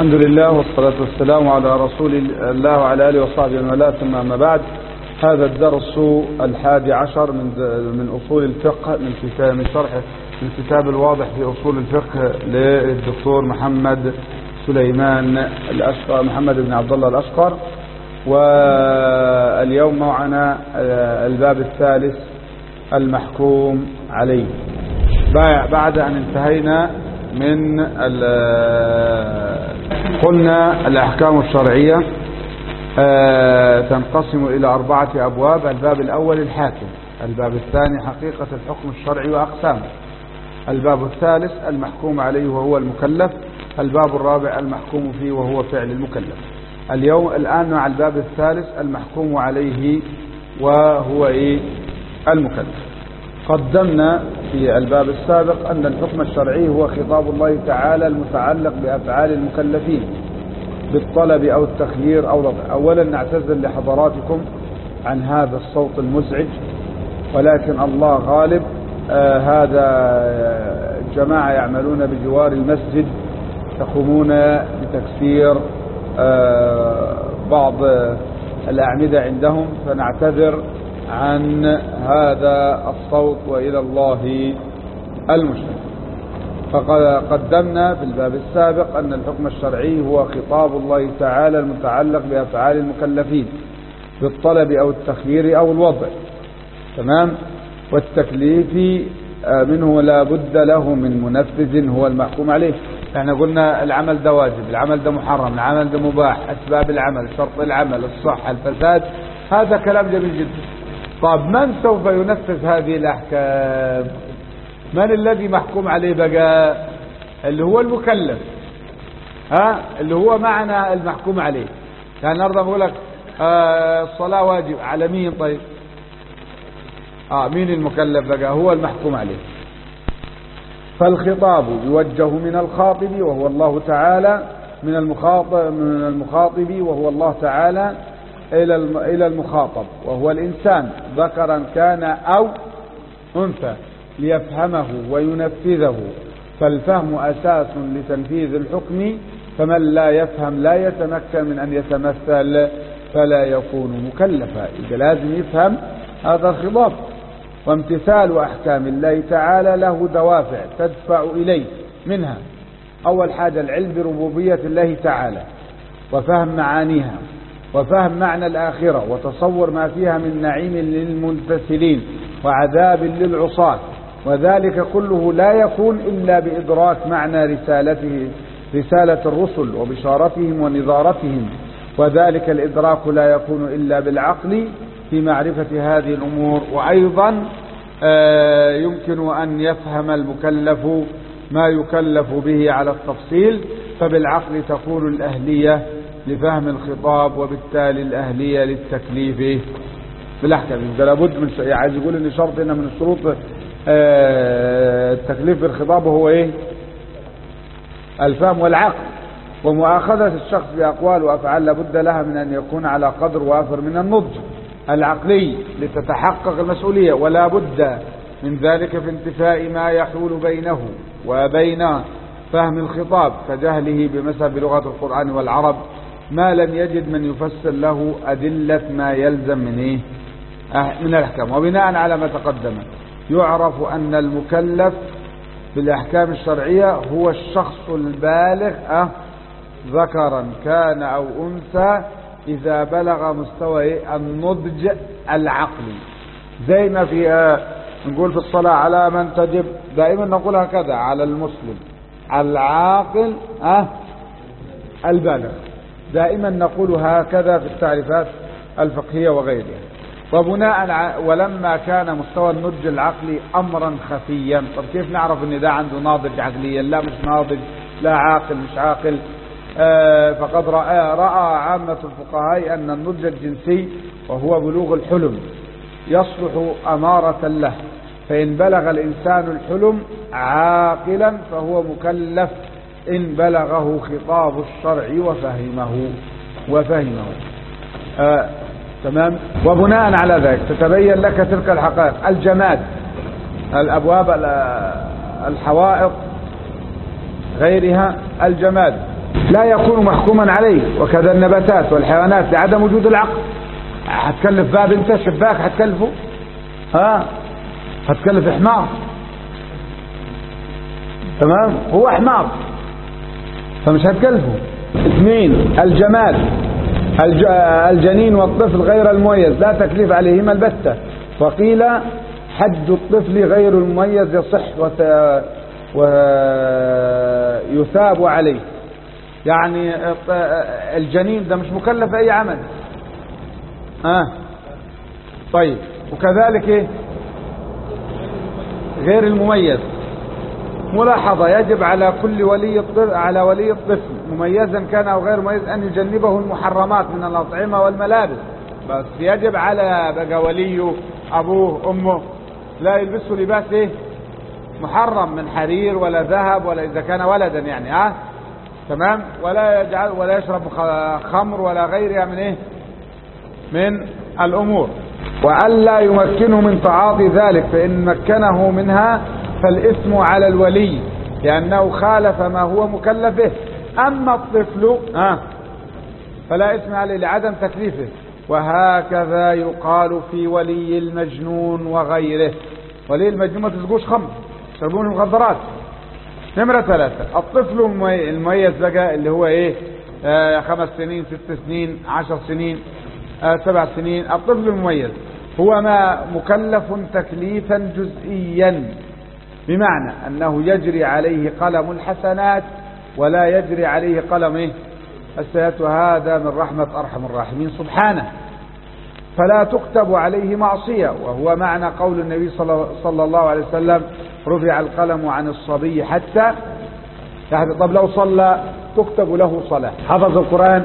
الحمد لله والصلاة والسلام على رسول الله وعلى آله وصحبه ومن والاه، ثم أما بعد. هذا الدرس 11 من أصول الفقه من شرح الكتاب الواضح في أصول الفقه للدكتور محمد سليمان الأشقر، محمد بن عبد الله الأشقر. واليوم معنا الباب الثالث المحكوم عليه، بعد أن انتهينا من قلنا الأحكام الشرعية تنقسم إلى 4 أبواب. الباب الأول الحاكم، الباب الثاني حقيقة الحكم الشرعي وأقسامه، الباب الثالث المحكوم عليه وهو المكلف، الباب الرابع المحكوم فيه وهو فعل المكلف. الآن مع الباب الثالث المحكوم عليه وهو المكلف. قدمنا في الباب السابق أن الحكم الشرعي هو خطاب الله تعالى المتعلق بأفعال المكلفين بالطلب أو التخيير أو الوضع. أولا نعتذر لحضراتكم عن هذا الصوت المزعج، ولكن الله غالب. هذا جماعة يعملون بجوار المسجد يقومون بتكسير بعض الأعمدة عندهم، فنعتذر عن هذا الصوت وإلى الله المشرك. فقد قدمنا في الباب السابق أن الحكم الشرعي هو خطاب الله تعالى المتعلق بأفعال المكلفين بالطلب أو التخيير أو الوضع، تمام. والتكليف منه لا بد له من منفذ هو المحكوم عليه. احنا قلنا العمل ده واجب، العمل ده محرم، العمل ده مباح، أسباب العمل، شرط العمل، الصحة، الفساد، هذا كلام جميل جدا. طب من سوف ينفذ هذه الأحكام؟ من الذي محكوم عليه بقى؟ اللي هو المكلف، اللي هو معنى المحكوم عليه. يعني النهارده بقول لك الصلاة واجب على مين؟ طيب مين المكلف بقى؟ هو المحكوم عليه. فالخطاب يوجه من الخاطب وهو الله تعالى، من المخاطب وهو الله تعالى إلى المخاطب وهو الإنسان ذكرا كان أو أنثى ليفهمه وينفذه، فالفهم أساس لتنفيذ الحكم، فمن لا يفهم لا يتمكن من أن يتمثل فلا يكون مكلفا. إذا لازم يفهم هذا الخطاب. وامتثال أحكام الله تعالى له دوافع تدفع إليه، منها أول حاجة العلم بربوبية الله تعالى وفهم معانيها وفهم معنى الآخرة وتصور ما فيها من نعيم للممتثلين وعذاب للعصاة، وذلك كله لا يكون إلا بإدراك معنى رسالة الرسل وبشارتهم ونظارتهم، وذلك الإدراك لا يكون إلا بالعقل في معرفة هذه الأمور. وأيضا يمكن أن يفهم المكلف ما يكلف به على التفصيل، فبالعقل تكون الأهلية لفهم الخطاب وبالتالي الأهلية للتكليف بالأحكام. لابد من عايز يقول إن شرط إن من الشروط التكليف بالخطاب هو الفهم والعقل. ومؤاخذة الشخص بأقوال وأفعال لابد لها من أن يكون على قدر وافر من النضج العقلي لتتحقق المسؤولية، ولا بد من ذلك في انتفاء ما يحول بينه وبين فهم الخطاب كجهله بلغة القرآن والعرب، ما لم يجد من يفسر له أدلة ما يلزم من الأحكام. وبناء على ما تقدم يعرف أن المكلف بالأحكام الشرعية هو الشخص البالغ ذكرا كان أو أنثى إذا بلغ مستوى النضج العقلي. زي ما في نقول في الصلاة على من تجب، دائما نقول هكذا على المسلم العاقل البالغ، دائما نقول هكذا في التعريفات الفقهية وغيرها. ولما كان مستوى النضج العقلي أمرا خفيا، طب كيف نعرف ان ده عنده ناضج عقليا؟ لا مش ناضج، لا عاقل مش عاقل. فقد رأى عامة الفقهاء أن النضج الجنسي وهو بلوغ الحلم يصلح أمارة له، فإن بلغ الإنسان الحلم عاقلا فهو مكلف إن بلغه خطاب الشرع وفهمه. تمام. وبناء على ذلك تتبين لك تلك الحقائق. الجماد، الأبواب، الحوائط، غيرها. الجماد لا يكون محكوما عليه. وكذا النباتات والحيوانات لعدم وجود العقل. هتكلف باب انت شباك هتكلفه؟ هتكلف حمار؟ تمام، هو حمار فمش هتكلفه. 2 الجماد، الجنين والطفل غير المميز لا تكليف عليهما البتة. وقيل حد الطفل غير المميز يصح ويثاب عليه. يعني الجنين ده مش مكلف أي عمل. طيب، وكذلك ايه غير المميز؟ ملاحظة: يجب على كل ولي الطفل مميزا كان أو غير مميز أن يجنبه المحرمات من الأطعمة والملابس. بس يجب على بقى وليه أبوه أمه لا يلبسوا لباس ايه محرم من حرير ولا ذهب، ولا إذا كان ولدا يعني تمام، ولا يشرب خمر ولا غيرها من ايه من الأمور. وألا يمكنه من تعاطي ذلك، فإن مكنه منها فالإثم على الولي لأنه خالف ما هو مكلف به. أما الطفل فلا إثم عليه لعدم تكليفه. وهكذا يقال في ولي المجنون وغيره. ولي المجنون ما تسقوش خمر، تشربون المخدرات. نمرة 3 الطفل المميز بقى اللي هو ايه 5 سنين 6 سنين 10 سنين 7 سنين. الطفل المميز هو ما مكلف تكليفا جزئيا، بمعنى أنه يجري عليه قلم الحسنات ولا يجري عليه قلم السيئات، وهذا من رحمة أرحم الراحمين سبحانه، فلا تكتب عليه معصية. وهو معنى قول النبي صلى الله عليه وسلم: رفع القلم عن الصبي حتى يعني. طب لو صلى تكتب له صلاة. حفظ القرآن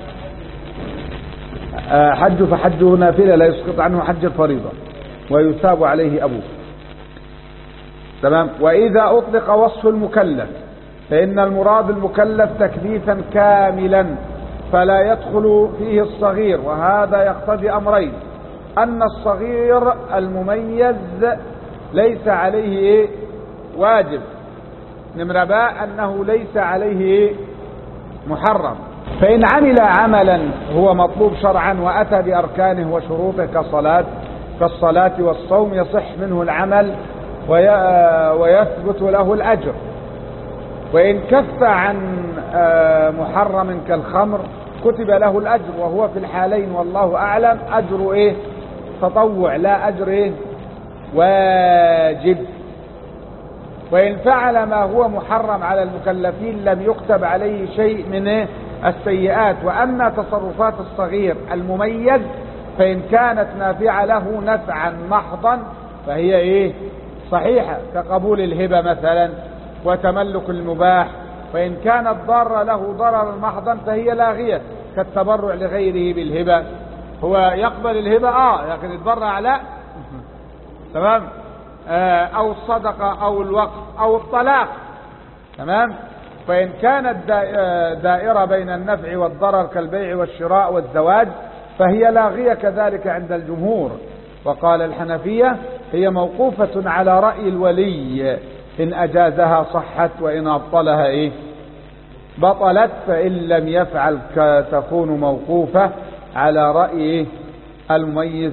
حج فحجه نافلة لا يسقط عنه حج الفريضة ويثاب عليه أبوه. تمام. وإذا أطلق وصف المكلف فإن المراد المكلف تكليفا كاملا فلا يدخل فيه الصغير، وهذا يقتضي أمرين: أن الصغير المميز ليس عليه واجب، نمرة باء أنه ليس عليه محرم. فإن عمل عملا هو مطلوب شرعا وأتى بأركانه وشروطه كالصلاة والصوم يصح منه العمل ويثبت له الأجر. وإن كف عن محرم كالخمر كتب له الأجر، وهو في الحالين والله أعلم أجر تطوع لا أجر واجب. وإن فعل ما هو محرم على المكلفين لم يكتب عليه شيء من السيئات. وأما تصرفات الصغير المميز فإن كانت نافعة له نفعا محضا فهي صحيحة، كقبول الهبة مثلا وتملك المباح. وإن كانت ضارة له ضررا محضا فهي لاغية، كالتبرع لغيره بالهبة. هو يقبل الهبة لكن يتبرع لا. تمام. أو الصدقة أو الوقف أو الطلاق. تمام. فإن كانت دائرة بين النفع والضرر كالبيع والشراء والزواج فهي لاغية كذلك عند الجمهور. وقال الحنفية هي موقوفة على رأي الولي، إن أجازها صحت وإن أبطلها بطلت، فإن لم يفعل تكون موقوفة على رأي المميز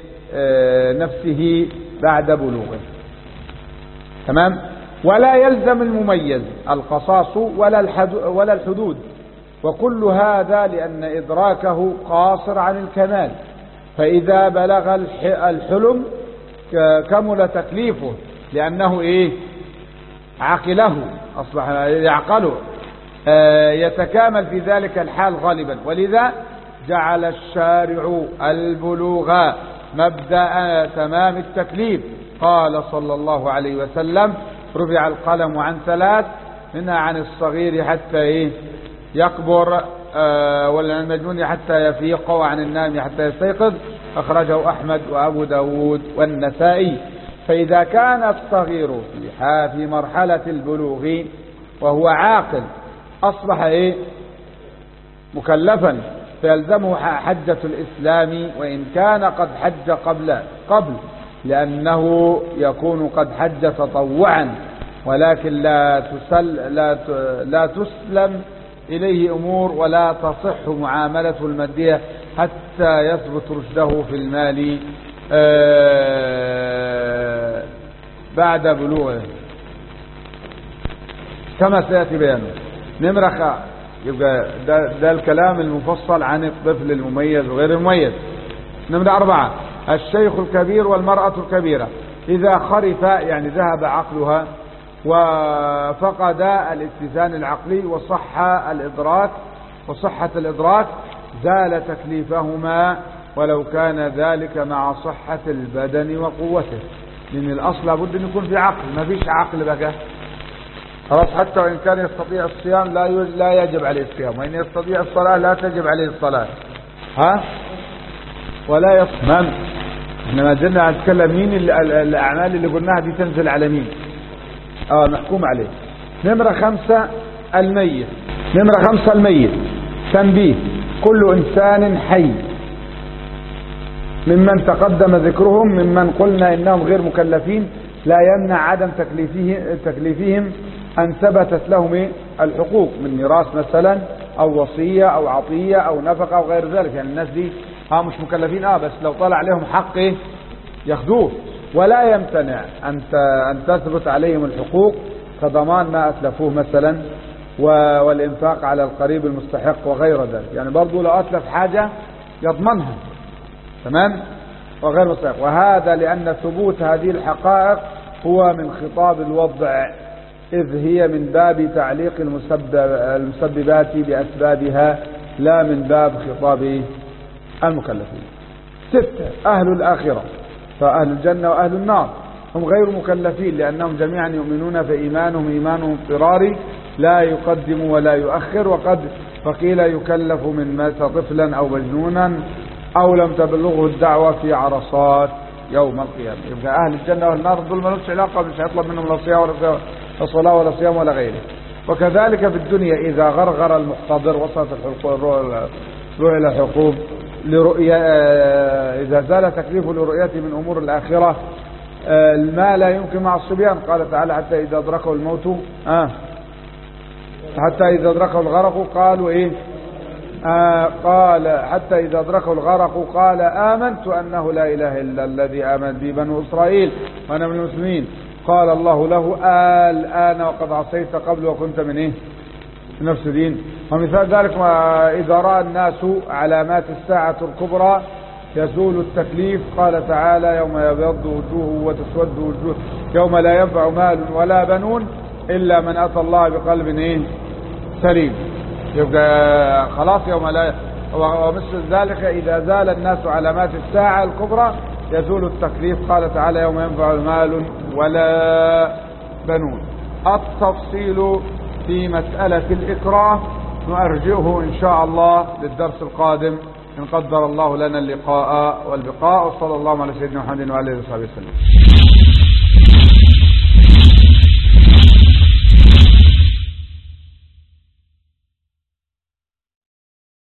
نفسه بعد بلوغه. تمام. ولا يلزم المميز القصاص ولا الحدود، وكل هذا لأن إدراكه قاصر عن الكمال. فإذا بلغ الحلم كمل تكليفه لأنه عقله، أصبح يعقله، يتكامل في ذلك الحال غالبا. ولذا جعل الشارع البلوغ مبدأ تمام التكليف. قال صلى الله عليه وسلم: رفع القلم عن 3، منها عن الصغير حتى يكبر، وعن المجنون حتى يفيق، وعن النائم حتى يستيقظ. أخرجه أحمد وأبو داود والنسائي. فإذا كان الصغير في مرحلة البلوغ وهو عاقل أصبح مكلفا، فيلزمه حجة الإسلام وإن كان قد حج قبل، لأنه يكون قد حج تطوعا، ولكن لا تسلم إليه أمور ولا تصح معاملته المادية حتى يثبت رشده في المال بعد بلوغه كما سيأتي بيانه. نمرة يبقى ده الكلام المفصل عن الطفل المميز وغير المميز. نمرة 4 الشيخ الكبير والمرأة الكبيرة إذا خرف يعني ذهب عقلها وفقد الاتزان العقلي وصحة الإدراك زال تكليفهما ولو كان ذلك مع صحة البدن وقوته. لأن الأصل لابد أن يكون في عقل، ما فيش عقل بقى خلاص. حتى وإن كان يستطيع الصيام لا يجب عليه الصيام، وإن يستطيع الصلاة لا تجب عليه الصلاة. ولا يصمم. احنا ما زلنا نتكلم مين الأعمال اللي قلناها دي تنزل على مين محكوم عليه. نمرة 5 الميت. تنبيه كل إنسان حي ممن تقدم ذكرهم ممن قلنا إنهم غير مكلفين لا يمنع عدم تكليفهم أن ثبتت لهم الحقوق من ميراث مثلا أو وصية أو عطية أو نفقة أو غير ذلك. يعني الناس دي مش مكلفين بس لو طلع عليهم حق ياخدوه. ولا يمتنع أن تثبت عليهم الحقوق كضمان ما أتلفوه مثلا والإنفاق على القريب المستحق وغير ذلك. يعني برضو لو أتلف حاجة يضمنها تمام وغير مستحق. وهذا لأن ثبوت هذه الحقائق هو من خطاب الوضع إذ هي من باب تعليق المسببات بأسبابها لا من باب خطاب المكلفين. 6 أهل الآخرة فأهل الجنة وأهل النار هم غير مكلفين لأنهم جميعا يؤمنون فإيمانهم إيمان اضطراري لا يقدم ولا يؤخر. وقد فقيل يكلف من مات طفلا أو مجنونا أو لم تبلغه الدعوة في عرصات يوم القيامة. يبقى أهل الجنة والنار دول ما لهمش علاقة، مش هيطلب منهم لا صلاة ولا صيام ولا غيره. وكذلك في الدنيا إذا غرغر المحتضر وصلت الروح إلى الحقوق لرؤية إذا زال تكليفه لرؤيته من أمور الآخرة ما لا يمكن مع الصبيان. قال تعالى حتى إذا أدركه الموت حتى إذا أدركه الغرق قالوا قال حتى إذا أدركه الغرق قال آمنت أنه لا إله إلا الذي آمن به بنو إسرائيل وأنا من المسلمين. قال الله له الآن وقد عصيت قبل وكنت من نفس دين. ومثال ذلك إذا رأى الناس علامات الساعة الكبرى يزول التكليف. قال تعالى يوم يبيض وجوه وتسود وجوه يوم لا ينفع مال ولا بنون إلا من أتى الله بقلب سليم. يبقى خلاص يوم لا. ومثل ذلك إذا زال الناس علامات الساعة الكبرى يزول التكليف. قال تعالى يوم ينفع مال ولا بنون. التفصيل في مسألة الإكراه نرجئه إن شاء الله للدرس القادم إن قدر الله لنا اللقاء والبقاء. وصلى الله على سيدنا محمد وعلى آله وصحبه وسلم.